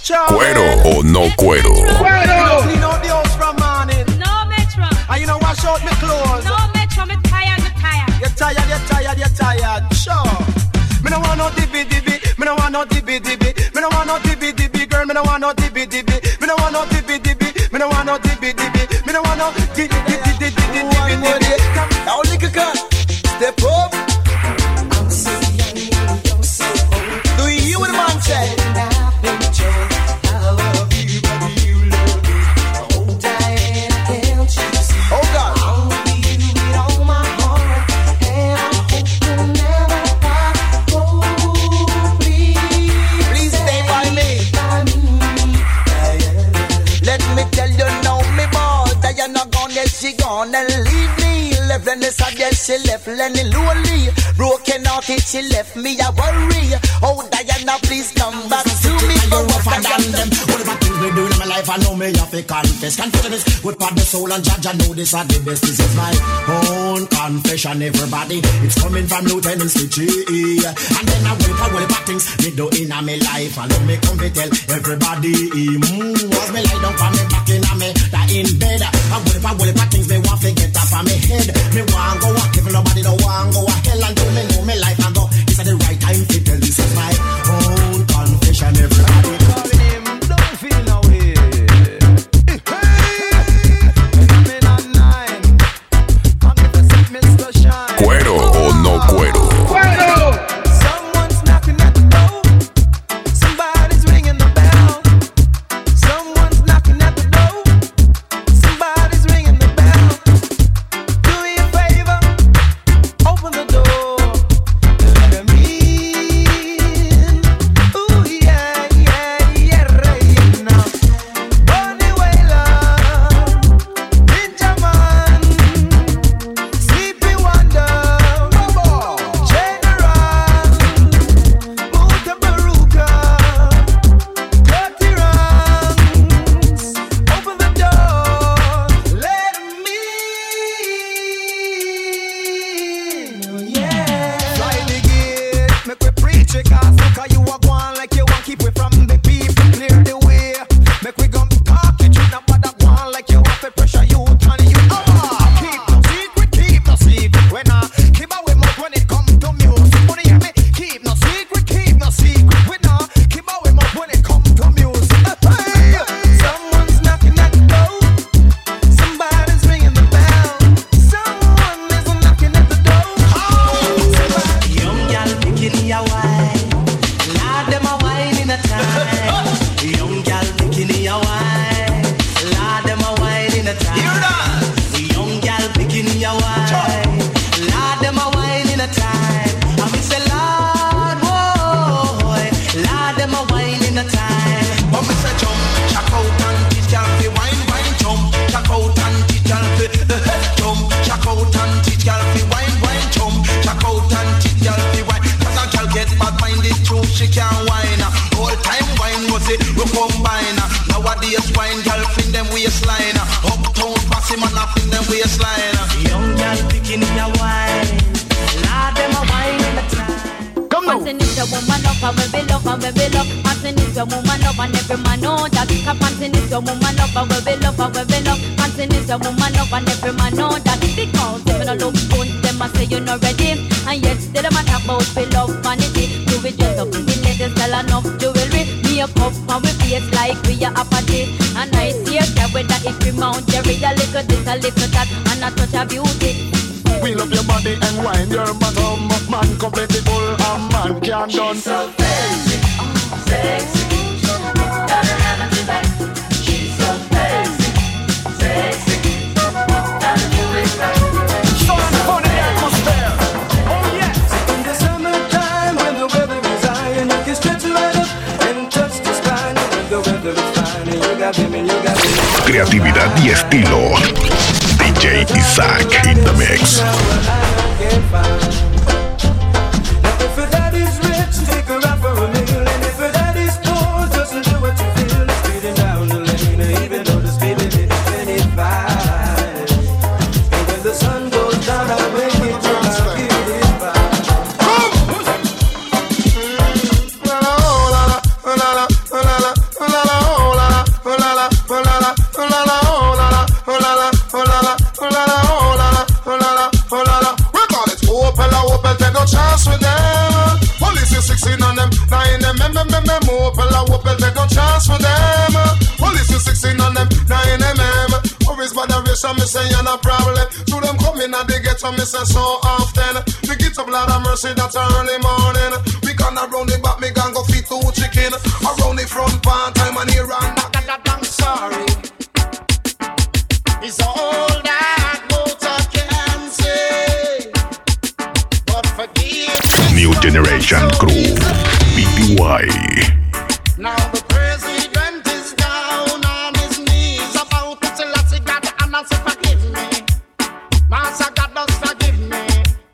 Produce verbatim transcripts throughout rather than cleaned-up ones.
Cuero o no cuero. Cuero. Clean out the house from morning. No metro. And you know wash out my clothes. No metro, me tired, me tired. You're tired, you're tired, you're tired. Sure. Me no want no dibby dibby. Me no want no dibby dibby. Me no want no dibby dibby, girl. Me no want no dibby dibby. Me no want no dibby dibby. Me no want no dibby dibby. Me no want no dibby dibby dibby dibby dibby. Now lick a cut. Step up. I'm so young, I'm so old. Do you hear what the man say? She gonna leave me. Left and this yes, she left Lenny lonely. Broken hearted, she left me a worry. Oh Diana, please come back to me. For rougher than them. What about things we do in my life? I know me have to confess. Confession is good for the soul and judge. I know this are the best. This is my own confession, everybody. It's coming from Lieutenant Stitchy. And then I will put all the things me do in my life. And let me come to tell everybody. Mm, was me lie down for me back in me that in bed. I will put all the things me want to get up on me head. Me want go walk if nobody don't want go a hell and do me know me life and go. It's at the right time to tell this is my own confession, everybody. Calling him, don't feel no way. Cuero o no cuero. Cuero. Someone's knocking at the door. Somebody's ringing the bell. Someone's knocking at the door. Somebody's ringing the bell. Do me a favor, open the door and let them in. Ooh yeah, yeah, yeah, right now. Bunny Wailer, Ninja Man, Sleepy Wonder, General, Muta Baruka, Dirty Ranks. Open the door, let 'em in. Oh, yeah. Fly the gate, make we preach it, cause look how you walk on like you want keep it from the people. Clear the way, make we come talk it, you not bother one like you want to pressure you, turn you ah. Keep no secret, keep no secret. When I keep away mouth when it come to music. Wanna hear me? Keep no secret, keep no secret. When I keep away mouth when it come to music. Hey, someone's knocking at the door. Somebody's ringing the bell. Someone is knocking at the door. Somebody. Young gal picking ya wine, Lord them a wine in a time. Young gal picking ya wine, Lord them a wine in a time. Young gal picking ya wine, Lord them a wine in a time. And we say Lord, boy, Lord them a wine in a time. But me say jump, check out and teach y'all fi wine, wine, jump. Check out and teach y'all fi jump. Check out and teach y'all fi wine, wine, jump. Check out and teach y'all fi wine. Cause a girl get bad minded too, she can't wine. All time wine was it, we combine. Nowadays wine girl fling them waistline. Uptown bossy man a fling them waistline. Young gal picking ya wine, Lord them a wine in a time. Panting is a woman up and we be love and we be love. Panting is a woman up and every man know that. Cause panting is a woman up and we be love and we be love. Panting is a woman up and every man know that. Because them no look good, them a say you not ready. And yet still them a talk about we love vanity. Do we dress up in the latest style enough jewelry? Me up up and we face like we a apathy. And I see a cat with that it be Mount Jerry. A little this, a little that, and a touch of beauty. Wheel up your body and wind your bottom. Man completely full and man can't done. So fancy, sexy, gotta have it tonight. She's so fancy, sexy, gotta do it right. So for the atmosphere. Oh yes. In the summertime when the weather is high and you can stretch right up and touch the spine. When the weather is fine and you got him and you got him. Creatividad y estilo. D J Isaac in the mix. Now if your daddy's rich, take her out for a meal. And if your daddy's poor, just do what you feel. Speeding down the lane, even though the speed limit is twenty-five. And when the sun goes down, I wake it till I feel it fine. La la la la la la la la pressure, me say you're no problem. To them coming and they get to me say so often. We get up, Lord of mercy, that's early morning. We gonna round the back, me gonna go feed two chicken. Around the front part, time and here and back. I'm sorry. It's all that motor can say. But forgive. New Generation Crew, B T Y. Now the president is down on his knees about to tell us he got the answer, forgive me. Master God does forgive me.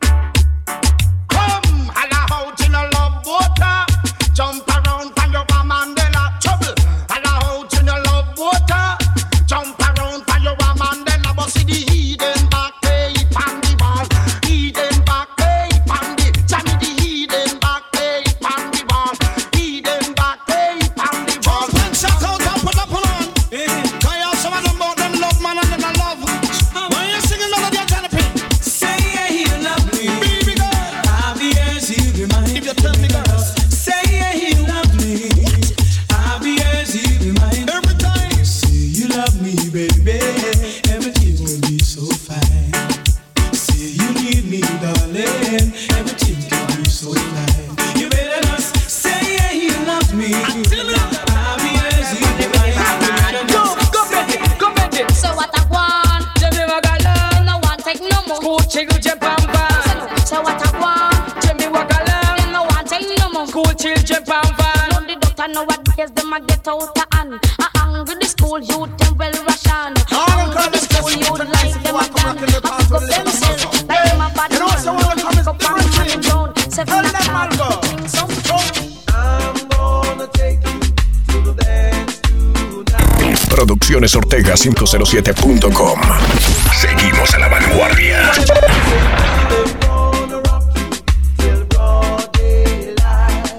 Come, holla out in a love water. Jump around for your Mandela trouble. Holla out in a love water. Jump around for your Mandela. But see the hidden back pay on the wall. Hidden back pay on the Johnny the hidden back pay on the wall. Hidden back pay on the wall. Shout out and put up on. Can you some of them about them love man and them love? When you sing another day trying to pay. Say yeah, he love me. Baby girl, I'll be as you be mine. if you tell me girl, Say yeah, he love me. I'll be as you be mine. every time. Say you love me, baby. Everything will be so fine. Say you need me, darling. Everything can be so fine. You better not say yeah, he love me. I'll be as you be mine. Go, go Betty, go Betty. So what I want, Jimmy Wagala, no one take no more. Cool chill Jempamba. So what I want, Jimmy Wagala, no one take no more. cool chill Jempamba. No the doctor know what case them a get out of hand. I angry the school youth them well ration. Angry the school youth like them a done. I pick up themselves like them a bad man. Pick up on the ground. Seven o'clock, sing some song. I'm gonna take you to the dance tonight. Producciones Ortega cinco cero siete punto com. Seguimos a la vanguardia. I'm gonna rock you till broad daylight.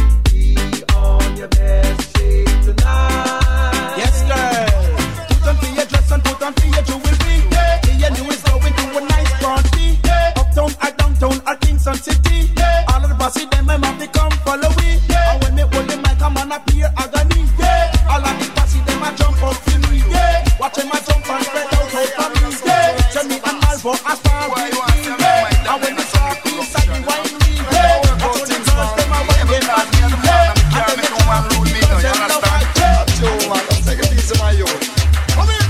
Be on your best shape tonight. Yes, girl. Put on for your dress and put on for your jewelry. Me and you is going to a nice party. Uptown or downtown or Kingston City. All of the bossy them my mom they come follow me. And when me hold the mic, I'm on a pure agony. All of the bossy them a jump up to me. Watch them a jump and spread out out for me. Send me and Malvo a star with me. And when the star piece and the wine me. I told the girls them a wine them at me. And then they come and roll me. You understand? Take a piece of my own. Come in.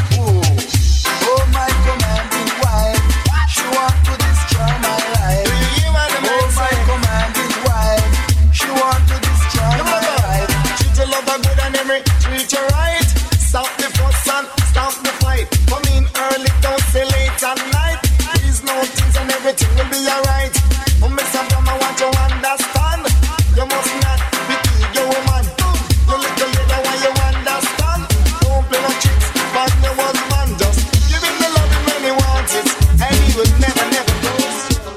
Oh, my commanding wife, she want to destroy my life. Oh, my commanding wife, she want to destroy my life. Treat your lover good and every treat you right. Stop the fuss and stop the fight. Come in early, don't stay late at night. Please know things and everything will be alright. Oh, Miss Abram, I want you to understand. You must not be your woman. You little lady, why you understand? Don't play no tricks, but you was man. Just give him the love when he wants it, and he will never, never lose.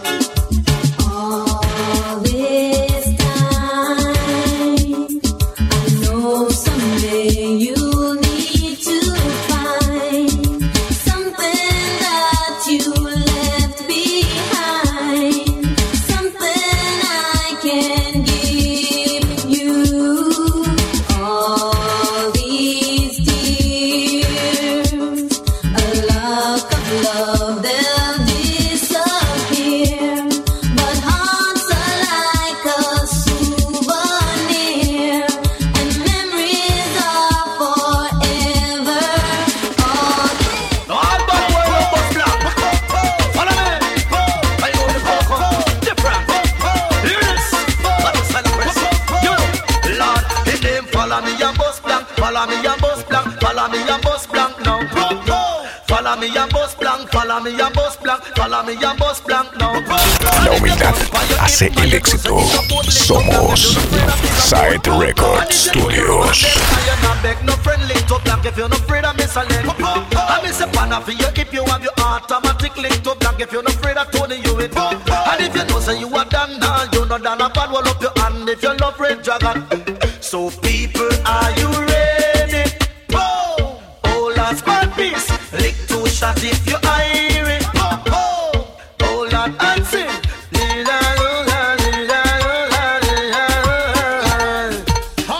All this time, I know someday you'll need to find something that you left behind, something I can give you. All these tears, a lock of love, they'll disappear. But hearts are like a souvenir, and memories are forever. All this. No, I'm back where you bust black. Follow me. I know the coco. Different. Hear this. Let us celebrate. You know, Lord, his name follow me and bust blank. Follow me and bust blank. Follow me and bust blank now. Follow me and bust blank. Follow me and bust blank. Follow me and bust blank now. La humildad hace el éxito. Somos Side Record Studios. I am beg no friend link to blank if you're not afraid of miss a link. I miss a pan for you if you have your automatic link to blank if you're not afraid of Tony you it. And if you know say you are done now, you know done a bad wall up your hand if you love red dragon. So people, are you ready? Oh, oh last bad piece, lick two shot if you irie. Oh, oh, oh Lord and sing.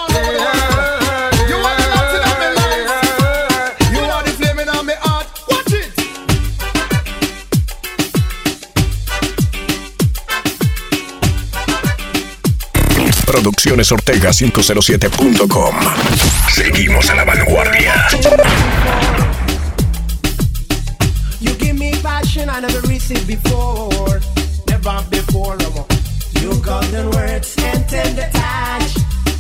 You are the Latin of my life. You are the flaming of my heart. What Producciones Ortega cinco cero siete punto com. Seguimos a la vanguardia. You give me passion I never received before. Never before, no. You golden words and tender touch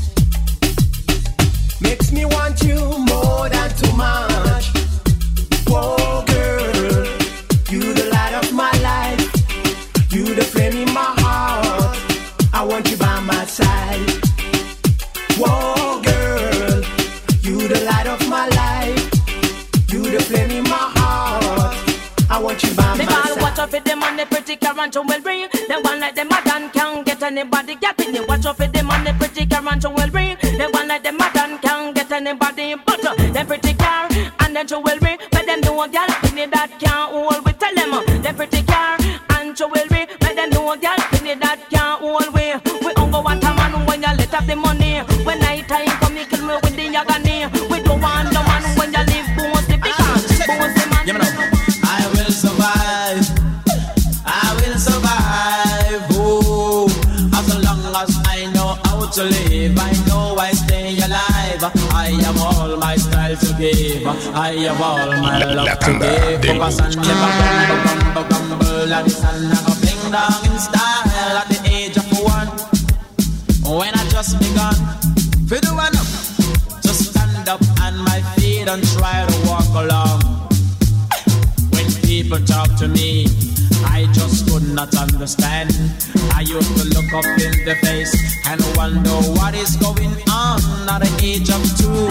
makes me want you more than too much. Whoa, girl, you the light of my life. You the flame in my heart. I want you by my side. Whoa, girl, you the light of my life. You the flame in my heart. I want you by my side. Watch out for them on the pretty current will bring. They one like them madam can't get anybody gapping it. Watch out for them on the pretty current will bring. They one like them madam can't get anybody but uh, them pretty car and then jewelry. But them know girl in that can't hold. We tell them uh, them pretty car and jewelry. But them know girl in that can't hold. We we don't go want a man when you let up the money. When night time come you kill me with the agony. We don't want no man when you live bones the because bones the man. Yeah, I will survive. I will survive. Oh, as long as I know how to live, I know I stay alive. I have all my style to give. I have all my La, love la to give. Focus and never grumble, grumble, grumble. And the sun have a fling down in style at the age of one. When I just begun, for the one up, just stand up on my feet and try to walk along. When people talk to me, I just could not understand. I used to look up in the face and wonder what is going on at the age of two.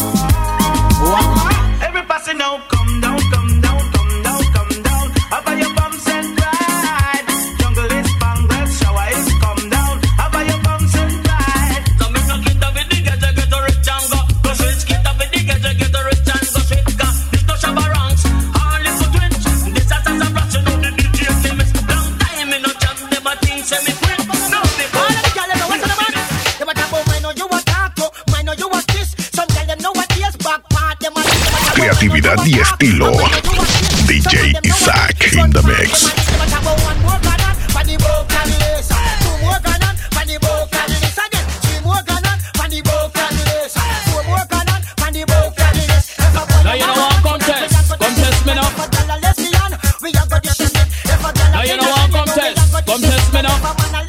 What? Every person now come down, come down, come down, come down. Up on your bumps and ride. Jungle is spangled, shower is come down. Up on your bumps and ride. Come in, get up with the get get rich and go. Go switch, get up with the get get rich and go straight. This no shabba ranks, all is a twitch. This as a rush, you know the D J famous. Long time in no job, never think semi quit. No, they All of the girls know what's on the man. They want to go, I know you want talk to, I know you want this. Some girls them know what is back part. Them want Creatividad y estilo. D J Isaac in the mix. Now you know what contest, contest me now. Now you know what contest, contest me now.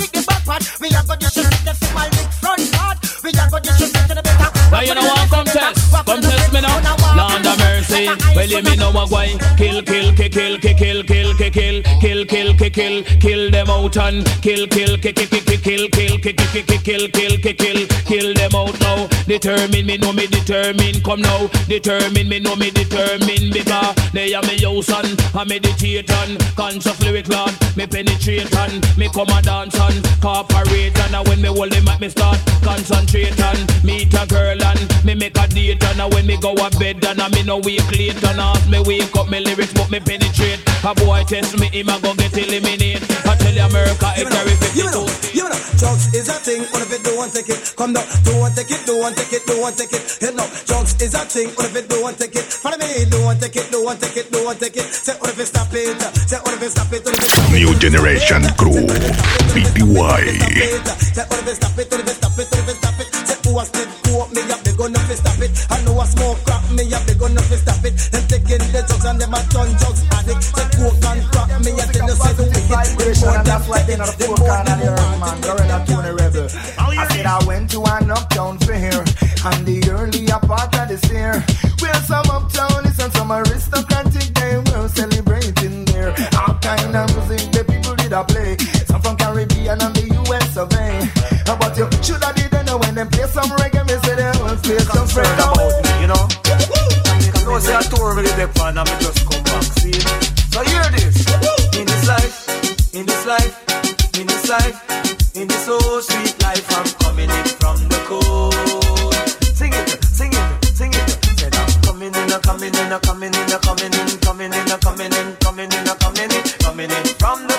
Now you know what contest, contest me now. Land of mercy, well you me know what why. Kill, kill, kill, kill, kill, kill, kill, kill, kill, kill, kill, kill, kill, kill them out and kill, kill, kill, kill, kill, kill, kill, kill, kill, kill, kill, kill, kill, kill them out now. Determine me, know me determine, come now. Determine me, know me determine because they are me house and I meditate and conscious lyric lord. Me penetrate and me come a dance and corporate and when me hold them at me start concentrate and meet a girl and me make a date and when me go a bed and I me no wake late and as me wake up me lyrics but me penetrate. A boy test me him a go get eliminate. I tell you America if there is fifty-two. You know, you know, drugs is a thing. What if it don't take it? Come down, don't take it, don't take it, don't take it. You know, drugs is a thing. What if it don't take it? Follow me, don't take it, don't take it, don't take it. Say what if it stop it? Say what if it stop it? What if it stop it? New Generation Crew. P T Y. Say what if it stop it? What if it stop it? What if it stop it? Say who a split coke me up, they gonna fi stop it. I know a smoke crack me up, they gonna fi stop it. Them taking the drugs and them a done drugs addict. Say coke and crack me up, then you say the wicked. And that's why they know the four corner the earth, man. Lorena Tune Rebel. I said I went to an uptown fair, and the earlier part of this year, where some uptownies and some aristocratic they were celebrating there. All kind of music the people did a play, some from Caribbean and the U S of A. But you should have did know when they play some reggae, me say they will play some reggae about me, you know. You know, say I tour with the fan and me just come back, see. So hear this, in this life. In this life, in this life, in this so sweet life, I'm coming in from the cold. Sing it, sing it, sing it. Said I'm coming in, I'm coming in, I'm coming in, I'm coming in, coming in, I'm coming in, coming in, I'm coming in, coming in from the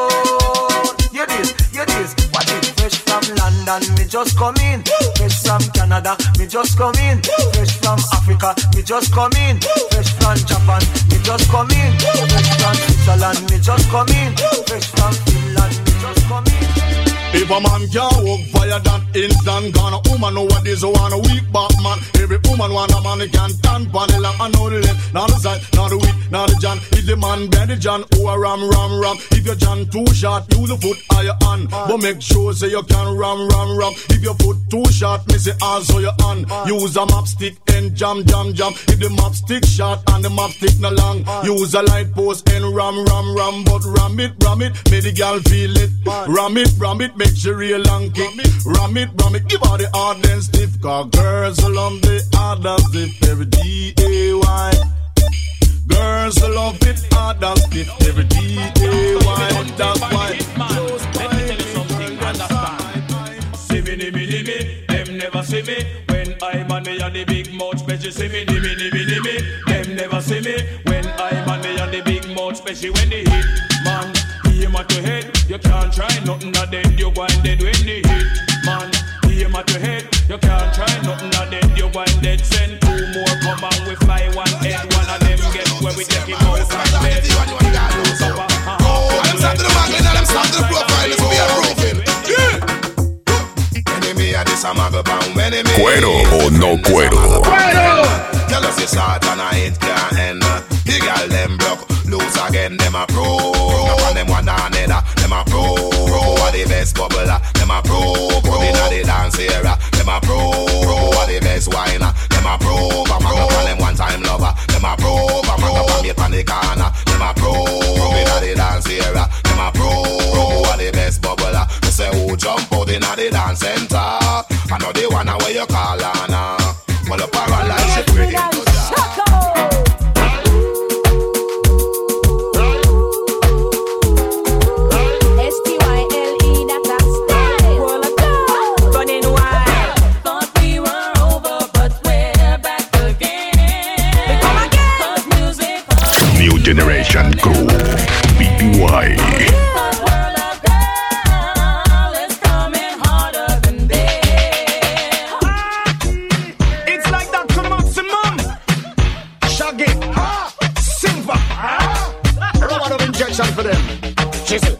cold. You this, you this. What is fresh from London? Me just come in. Fresh from Canada, me just come in. Fresh from Africa, me just come in. Fresh from Japan, me just come in. Fresh from Switzerland, me just come in. Fresh from Finland, me just come in. If a man can't walk fire that instant gone, a woman nowadays want a weak back man. Every woman want a man who can stand pan the long and know the length, not the side, not the width, not the John. If the man bend the John, oh a ram ram ram. If your John too short, use the foot on your hand, but make sure say you can ram ram ram. If your foot too short, me say also your hand. Use a map stick and jam jam jam. If the map stick short and the map stick no long, use a light post and ram ram ram. But ram it ram it, make the girl feel it. Ram it ram it, make she real long kick. Ram it ram it, give her the hard and stiff. Cause girls love the hard and stiff every D A Y. Girls love it hard and stiff every D A Y. That's why. Let me tell you something, understand. See me, me, me, me, them never see me. When I'm on me on the big mouth, special see me, me, me, me, me, them never see me. When I'm on me on the big mouth, special when they hit, man, aim at your head. You can't try nothing of dead, you go and dead when they hit, man. Aim at your head, you can't try nothing of dead, you go and dead. Send two more, come and we fly one head. One of them get where we take him out from bed. Oh, them start to the magnet, them start to the profile, so we are roofing. Enemy at this, I'm a go bound, enemy. Cuero o no cuero. Tell us it's hard and I ain't can't end. The girl them broke, lose again, them a pro. Now them one another, them a pro. Pro are the best bubbler, them a pro. Pro inna the dance era, them a pro. Pro are the best whiner, them a pro. Come on, call them one time lover, them a pro. Come on, come meet on the corner, them a pro. Pro inna the dance era, them a pro. Pro are the best bubbler. They say who jump out inna the dance center. I know the one where you call on. Well, a paralyze she pretty good. New Generation Crew, B T Y. For them, she said,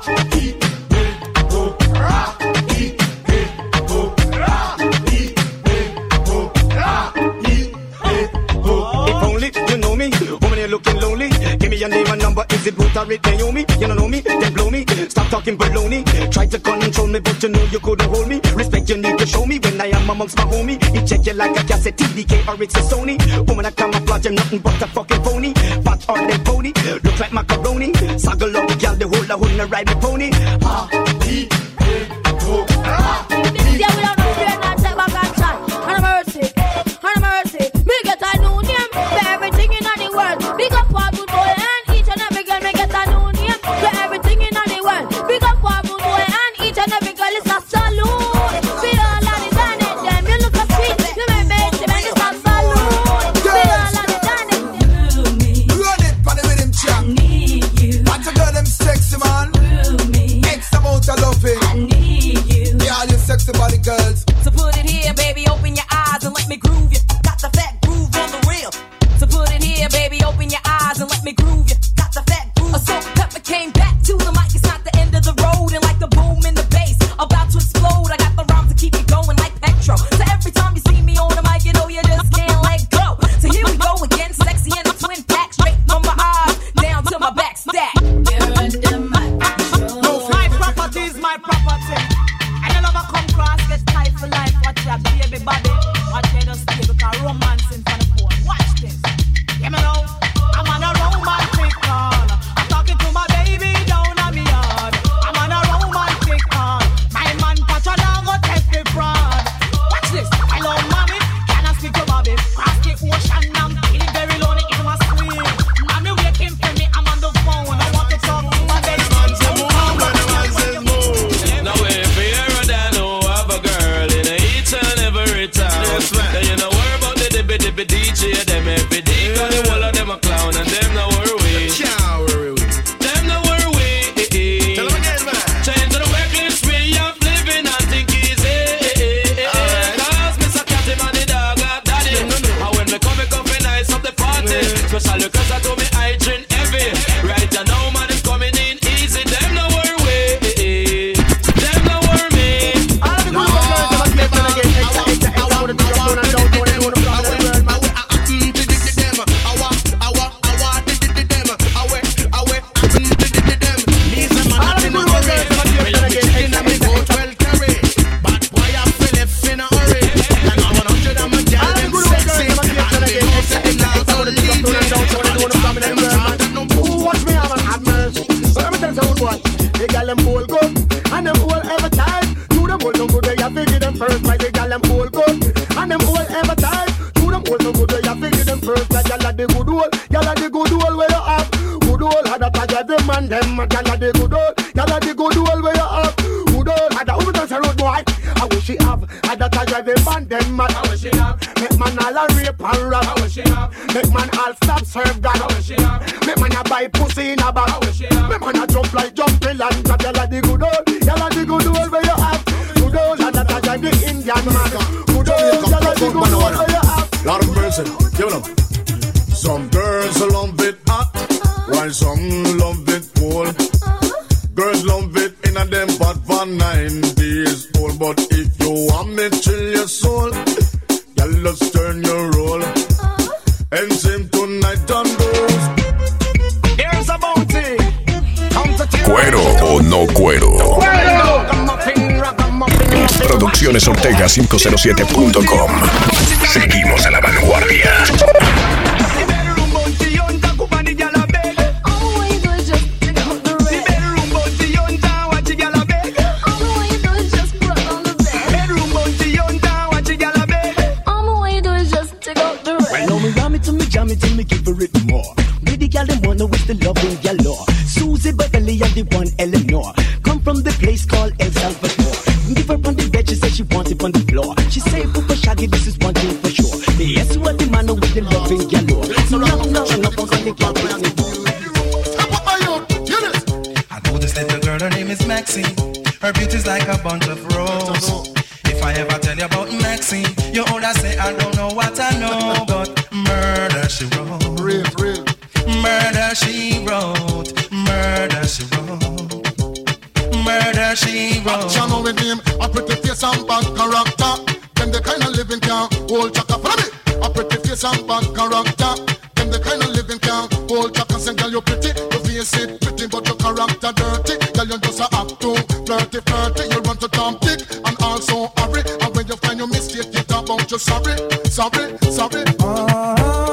if only you know me, woman, you're looking lonely. Give me your name and number. Is it Ruth or it Naomi? You don't know me, then blow me. Stop talking baloney. Try to control me, but you know you couldn't hold me. Respect you need to show me when I am amongst my homie. He check you like a cassette, T D K or it's a Sony. Woman, I camouflage, I'm nothing but a fucking phony. Fat or them pony, look like macaroni. Saggle up, girl, the whole I wouldn't ride the pony. Ah, he, he, oh, ah, he. Yeah, we don't know if you're not take back and try. And mercy, and mercy. Me get a new name for everything in the world. Big up for good boy and each and every girl. Me get a new name for everything in the world. Big up for good boy and each and every girl. It's a salute. Feel all of the done it. Them you look a sweet. You may make them and it's a salute. Feel all of the done it. Run it for the rhythm champ. Want to girl them sexy man. X amount of loving. I need you. Yeah, all you sexy body girls. So put it here, baby, open your eyes and let me groove you. Got the fat groove on the real. So put it here, baby, open your eyes and let me groove you. Got the fat groove. A salt pepper came back to the mic. It's not the end of the road, and like the boom in the bass, about to explode. I got the rhymes to keep you going like petrol. So every time you see me on the mic, you know you just can't let go. So here we go again, sexy and a twin pack, straight from my eyes down to my back stack. You're under my control. No, my property is my property. And you never come cross, get tight for life. Watch your baby body. Watch you just stay because romance in front of phone. Watch this. Give me now. I'm on a romantic call. I'm talking to my baby down on me yard. I'm on a romantic call. My man patch on go take the fraud. Watch this. Hello, mommy. Can I speak to Bobby? Cross the ocean. I'm feeling very lonely in my sleep. Mommy waiting for me. I'm on the phone. I want to talk to my baby. Now if you ever done know have a girl in each and every town, then you know worry about the dippy dippy D J, them every day, cause the whole of them a clown and them no worry. Them no worry. Change the reckless way of living and think easy. Cause Mister Catty man the dog got daddy. man them. Gyal a the good old, gyal a the good old where you have. Good old, had a woman dance a road boy. I wish she have. Had a tie the man them. I wish she have. Make man all a rape and rob. I wish she have. Make man all stop serve God. I wish she have. Make man a buy pussy in a bag. I wish she have. Make man a jump like jumping and grab. Gyal a the good old, gyal a the good old where you have. Good old, had a tie the Indian man. Good old, gyal a the good old where you have. Lord of mercy, give it up. Some girls love it hot, while some love it cold. Girls love it in a them bad for nine days old. But if you want me chill your soul, y'all just turn your roll and sing tonight on those. Here's a bounty. Cuero o no cuero. Producciones Ortega quinientos siete punto com. Seguimos a la vanguardia. The loving galore, Susie Beverly and the one Eleanor come from the place called El Salvador. Give her on the bed, she said she wants it on the floor. She say, Papa Shaggy, this is one thing for sure. Yes, what the man with the loving galore. So now, now, now, I know this little girl, her name is Maxine. Her beauty's like a bunch of roses. If I ever tell you about Maxine, you older say I don't know what I know, but murder she wrote. Real, real. Murder she wrote, murder she wrote, murder she wrote. Channel with him, a pretty face and bad character. Them the kind of living can hold chaka. Follow me. A pretty face and bad character. Them the kind of living can hold chaka. Say girl you pretty, your face it pretty, but your character dirty. Girl you just a act too flirty, flirty. You run to Tom Dick and also hurry. And when you find your mistake, you talk about you sorry, sorry, sorry. Uh-huh.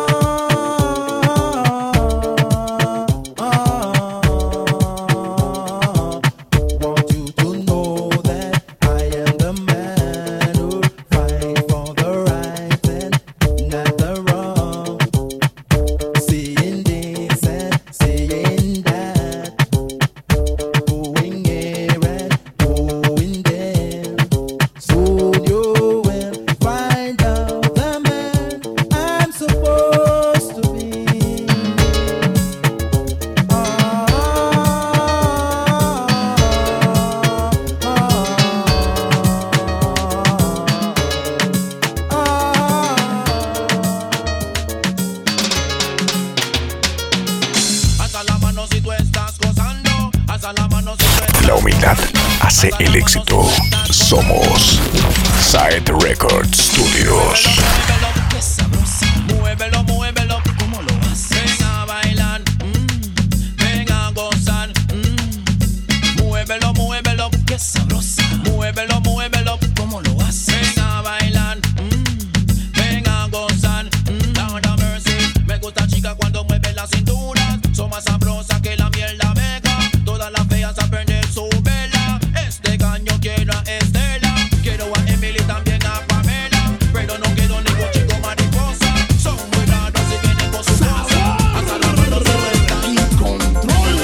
La humildad hace el éxito. Somos Side Record Studios. Muévelo, muévelo, ¿cómo lo haces? Ven a bailar, mm, ven a gozar, mm. Muévelo, muévelo, qué sabrosa. Muévelo, muévelo, ¿cómo lo haces? Ven a bailar, mm, ven a gozar, mm. Lord have mercy, me gusta chica cuando mueve la cintura. Son más sabrosas que la miel de abeja. Todas las feas a perder su vela. Este caño quiero a Estela. Quiero a Emily, también a Pamela. Pero no quiero ningún chico mariposa. Son muy raros y vienen con su cosa. Hasta la mano se está en control.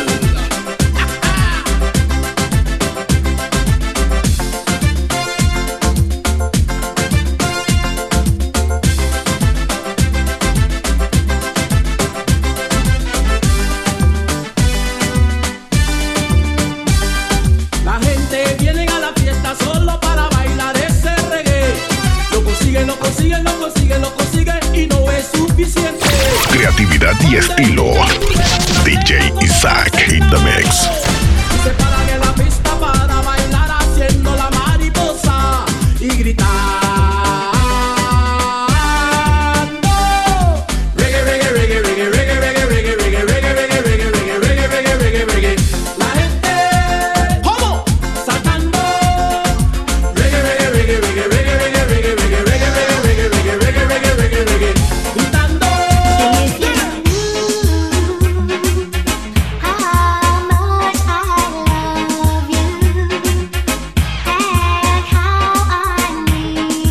La gente viene a la fiesta solo para bailar ese reggae. Lo consiguen, lo consiguen, lo consiguen, lo consiguen y no es suficiente. Creatividad y estilo. D J Isaac in the mix. Se paran en la pista para bailar haciendo la mariposa y gritar. Reggae, reggae, reggae, reggae, reggae, reggae, reggae, reggae, reggae, reggae, reggae, reggae, reggae, reggae, reggae, reggae. La gente, ¿cómo? Saltando. Reggae, reggae, reggae, reggae, reggae, reggae, reggae, reggae, reggae, reggae, reggae, reggae, reggae, reggae, reggae. Gritando. How much I love you.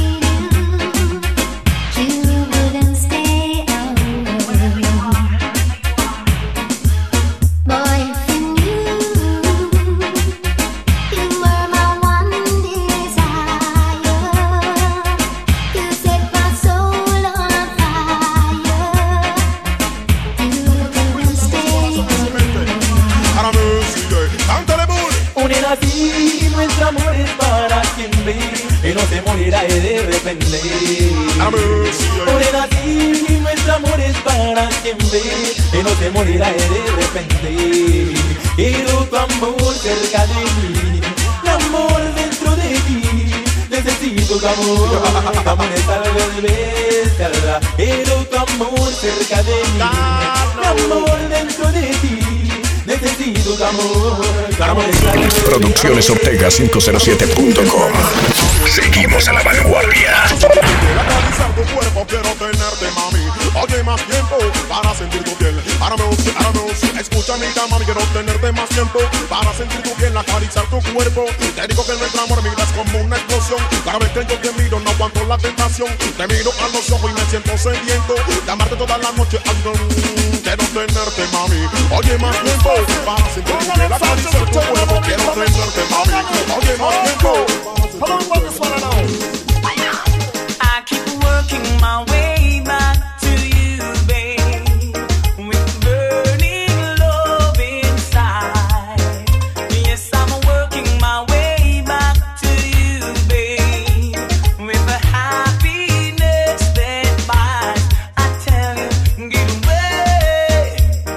se morirá de repente. Morena, sí, nuestro amor es para siempre, y no se morirá de repente. Quiero tu amor cerca de mí, mi amor dentro de ti. Necesito tu amor, tu amor es algo de bestia. Quiero tu amor cerca de mí, mi amor dentro de ti. Necesito tu amor, tu amor es algo de Producciones Ortega quinientos siete punto com. Seguimos a la vanguardia. Analizar tu cuerpo, quiero tenerte, mami. Oye, más tiempo para sentir tu piel. Ahora me gusta, ahora me gusta. Escúchamita, mami, quiero tenerte más tiempo para sentir tu piel, acariciar tu cuerpo. Te digo que nuestro amor, mira, es como una explosión. Cada vez que yo te miro, no aguanto la tentación. Te miro a los ojos y me siento sediento de amarte toda la noche. Ay, no, quiero tenerte, mami. Oye, más tiempo para sentir tu piel, acariciar tu cuerpo. Quiero tenerte, mami. Oye, más tiempo. Hold on, what this one now? I keep working my way back to you, babe, with burning love inside. Yes, I'm working my way back to you, babe, with the happiness that buys. I tell you, get away.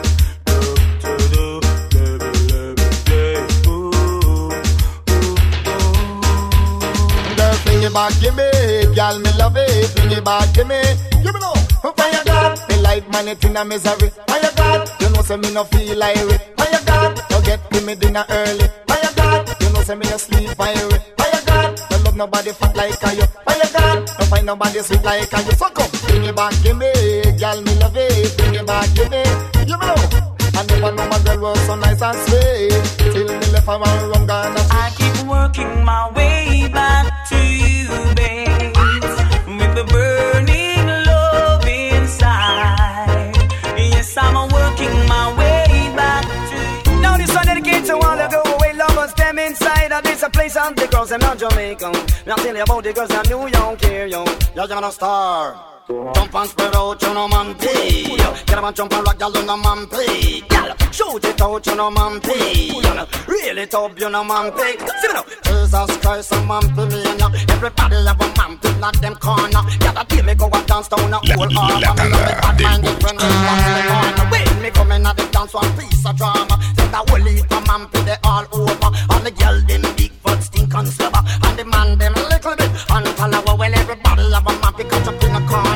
Girl, bring it back, give me, girl, me love it. Bring it back, give me, give me now. Fire God, me life man it in a misery. Fire God, you know say me no feel like it. Fire God, you get to me dinner early. Fire God, you know say me no sleep fiery. Fire God, you love nobody fat like you. Fire God, don't find nobody sweet like you. So come, bring it back, give me, girl, me love it. Bring it back, give me, give me now. I never know my girl was so nice and sweet. Till me left her and run gone. I keep working my way back to you, babe, with the burning love inside. Yes, I'm working my way back to you. Now this one dedicated to all the go-away lovers, them inside of this a place and the girls, them not Jamaican. Now tell you about the girls, them New York here, yo. You're gonna star. Jump and spread out, you know, man, play. Get up and jump and rock, y'all, you know, man, play. Y'all, shoot it out, you know, man, play. Y'all, reel it up, you know, man, play. See me now. Jesus Christ, a man, play me, and ya. Everybody have a man, play, not them corner. Y'all, feel me go and dance down a whole arm. I'm in a bad mind, different dance the corner. When me come in at the dance, one piece of drama. Send a whole heap of man, play, they all over. All the girl, them big foot stink and slobber. And the man, them little bit. And follow when everybody have a man, pick up in the corner.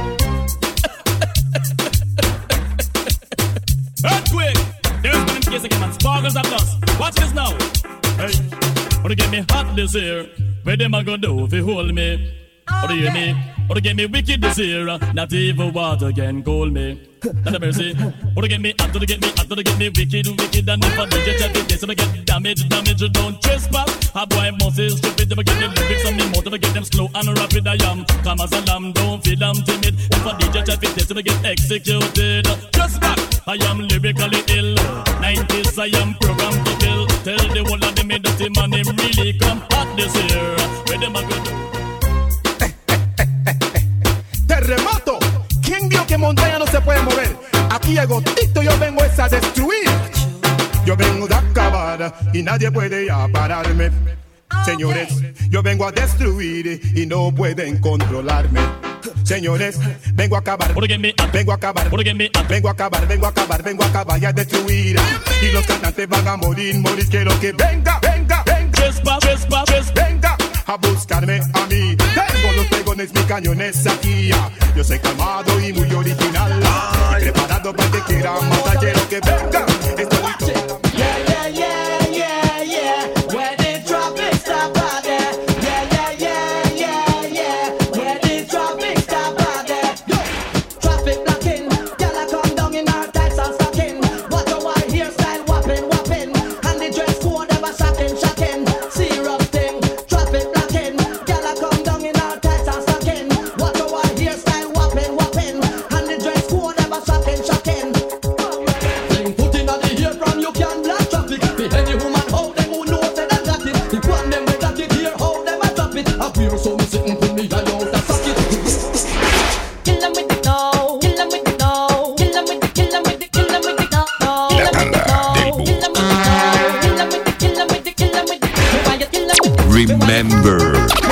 Earthquake! There's one in case again, man. Sparkles at us. Watch this now. Hey, wanna get me hot this year? Where them a gonna do if you hold me? Or do you hear me? Or to get me wicked this year? Not even water can cool me. Not a mercy. Or to get me hot, to get me hot, to get me wicked, wicked. And if I do get every day, so I get damage, damage, don't trespass. A boy must is stupid, if I get the lyrics on me more, if I get them slow and rapid, I am calm as a lamb, don't feel I'm timid. If I D J every day, so I get executed. Just back, I am lyrically ill. nineties, I am programmed to kill. Tell the whole of them that the man him really come hot this year. Where them a good? Terremoto. ¿Quién dijo que montaña no se puede mover? Aquí llegó Tito, yo vengo es a destruir. Yo vengo de acabar y nadie puede ya pararme. Señores, yo vengo a destruir y no pueden controlarme. Señores, vengo a acabar, vengo a acabar, vengo a acabar, vengo a acabar, vengo a acabar y a destruir. Y los cantantes van a morir, morir. Quiero que venga, venga, venga, venga a buscarme a mí. Tengo los pegones, mis cañones aquí. Yo soy calmado y muy original. Y preparado para que quiera matar. Quiero que venga. Estoy yeah, yeah, yeah, yeah, yeah. Where the traffic stop out there. Yeah, yeah, yeah, yeah, yeah. Where the traffic stop out there. Yo, traffic blocking. Girl, I come down in our tights and stocking. What a white hairstyle, whopping, whopping. And the dress code ever shocking, shocking. Serious thing. Traffic blocking. Girl, I come down in our tights and stocking. What a white hairstyle, whopping, whopping. And the dress code ever shocking, shocking. Put in the ear from you can block traffic. The any woman out them who knows that I got it. The one them they got it here, how them a drop it. I feel so me sitting put me down the socket. Kill them with the dough, kill them with the dough, kill them with the, kill them with the, kill them with the dough, kill them with the dough, kill them with the dough, kill them with the, kill them with the, kill them with the, kill them with the. Remember, love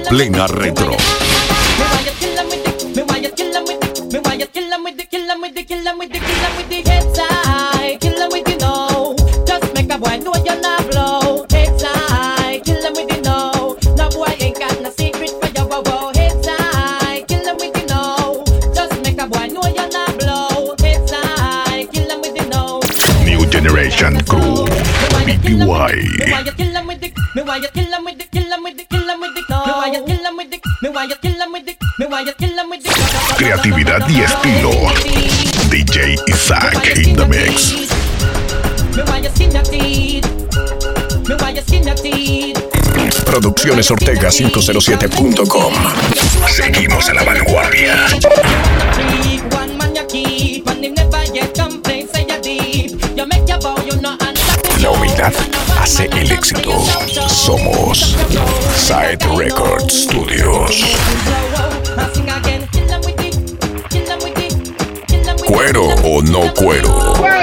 Plena Retro. Me why you kill 'em with the, me why you kill 'em with the, me why you kill 'em with the, kill 'em with the, kill 'em with the, kill 'em with the head side, kill 'em with the no. Just make a boy know you're not blow. Head side, kill 'em with the no. No boy ain't got no secret for your wow wow. Head side, kill 'em with the no. Just make a boy know you're not blow. Head side, kill 'em with the no. New Generation Crew. B T Y. Me why you kill 'em with the, me why you kill 'em with the, kill 'em with the, kill 'em with the no. Me why you kill 'em with the, me why you kill 'em with the, me why you kill 'em with the. Creatividad y estilo. D J Isaac in the mix. Me why you skin your teeth. Me why you skin your teeth. Producciones Ortega cinco cero siete punto com. Seguimos a la vanguardia. One man you keep, and him never yet complain. Say you deep, you make your bow, you know. La humildad hace el éxito. Somos Side Records Studios. Cuero o no cuero.